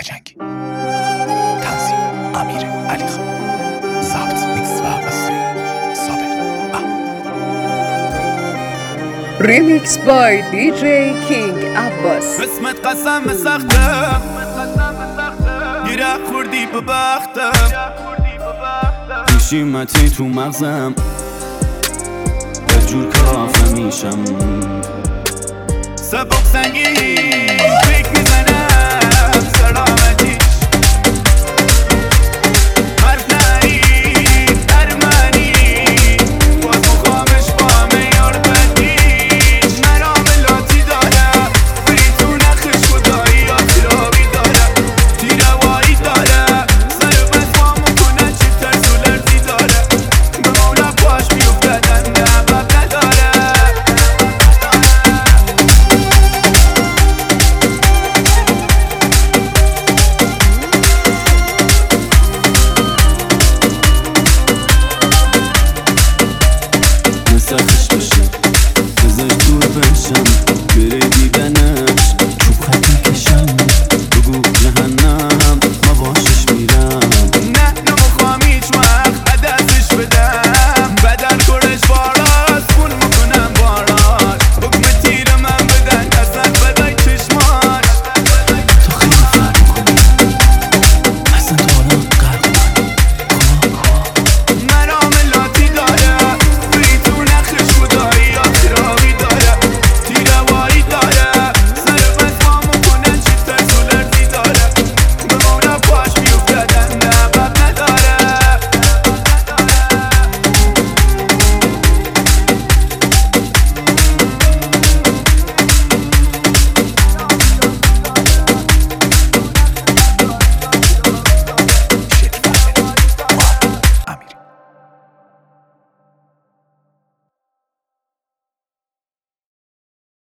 قشنگی. تنظیم امیر علی خان. ضبط میکس و مستری صابر ریمیکس بای دیجی کینگ عباس. اسمت قسم سخته گیره خوردی به بختم، پیشیمتی تو مغزم یه جور کافه میشم. سبک سنگین